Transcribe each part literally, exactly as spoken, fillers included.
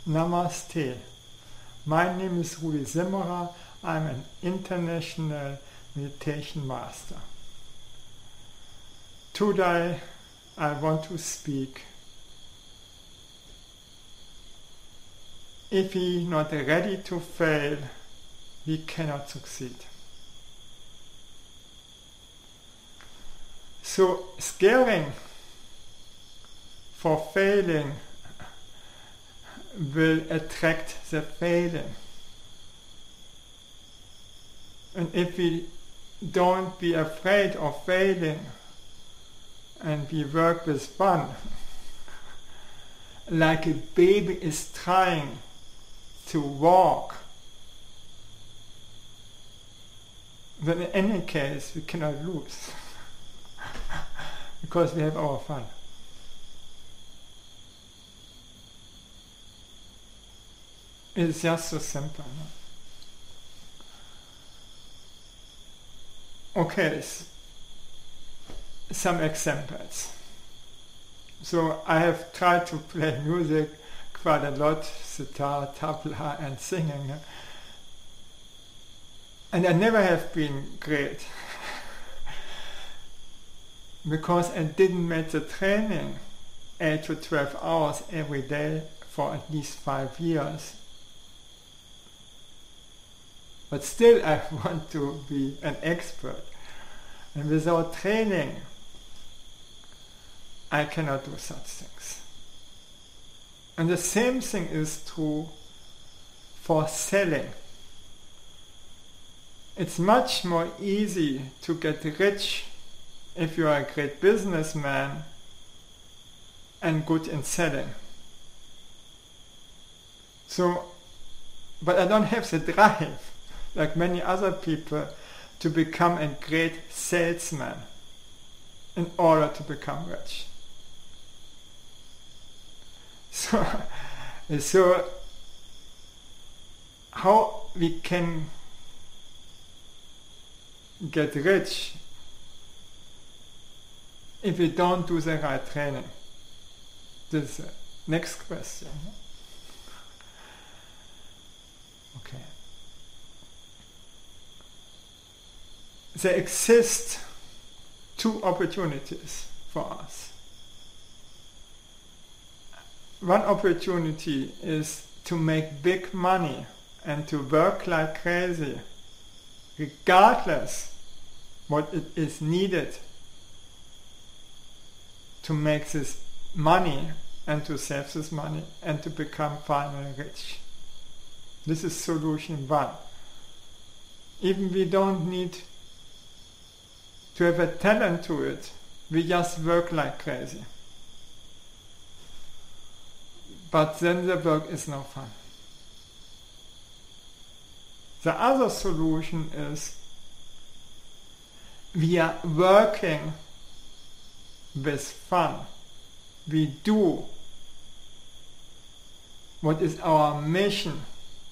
Namaste. My name is Rudi Zimmerer. I'm an international meditation master. Today I want to speak. If we are not ready to fail, we cannot succeed. So scaring for failing will attract the failing. And if we don't be afraid of failing and we work with fun, like a baby is trying to walk, then in any case we cannot lose because we have our fun. It's just so simple. No? Okay, some examples. So I have tried to play music quite a lot, sitar, tabla and singing. And I never have been great because I didn't make the training eight to twelve hours every day for at least five years. But still I want to be an expert. And without training, I cannot do such things. And the same thing is true for selling. It's much more easy to get rich if you are a great businessman and good in selling. So, but I don't have the drive, like many other people, to become a great salesman in order to become rich. So, so how we can get rich if we don't do the right training? This is the next question. Okay. There exist two opportunities for us. One opportunity is to make big money and to work like crazy, regardless what it is needed to make this money and to save this money and to become finally rich. This is solution one. Even we don't need to have a talent to it, we just work like crazy. But then the work is no fun. The other solution is we are working with fun. We do what is our mission,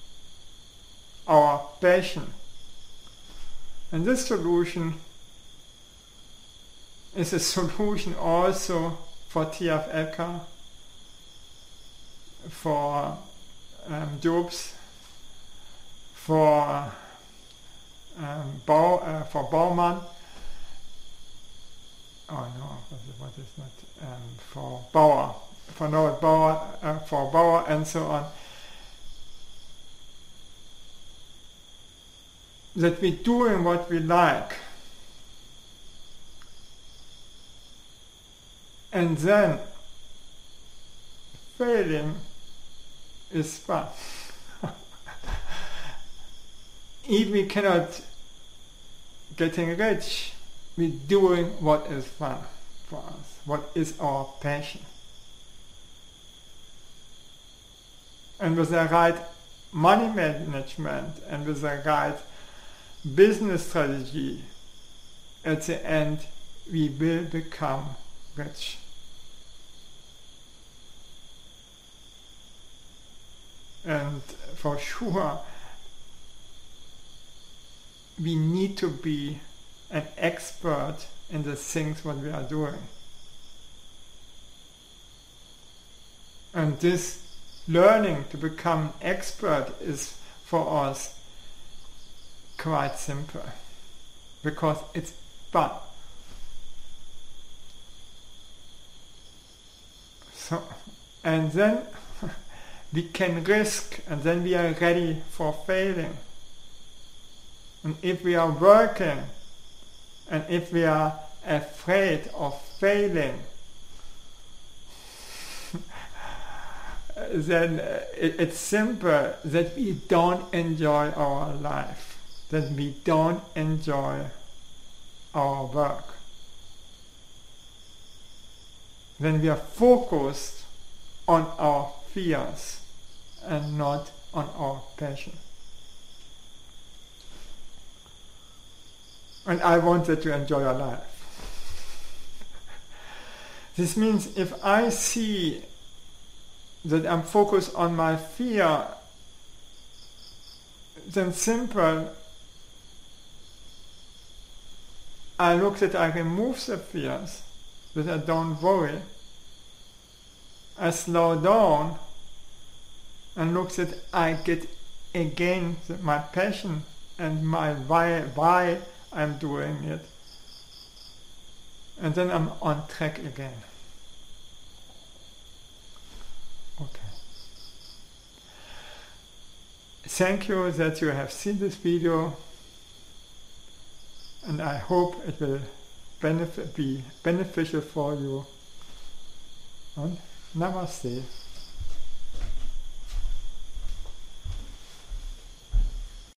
our passion. And this solution is a solution also for T F Ecker, for um, Jobs, for um, Bau, uh, for Baumann. Oh no, what is not um, for Bauer, for Norbert Bauer, uh, for Bauer, and so on. That we're doing what we like. And then failing is fun. If we cannot getting rich, we're doing what is fun for us, what is our passion. And with the right money management and with the right business strategy, at the end we will become rich. And for sure, we need to be an expert in the things what we are doing. And this learning to become expert is for us quite simple, because it's fun. So, and then we can risk, and then we are ready for failing. And if we are working, and if we are afraid of failing, then it, it's simple that we don't enjoy our life, that we don't enjoy our work. Then we are focused on our fears and not on our passion. And I want that you enjoy your life. This means if I see that I'm focused on my fear, then simple, I look that I remove the fears, that I don't worry. I slow down and look that I get again my passion and my why, why I'm doing it. And then I'm on track again. Okay. Thank you that you have seen this video, and I hope it will benefit, be beneficial for you. And Namaste.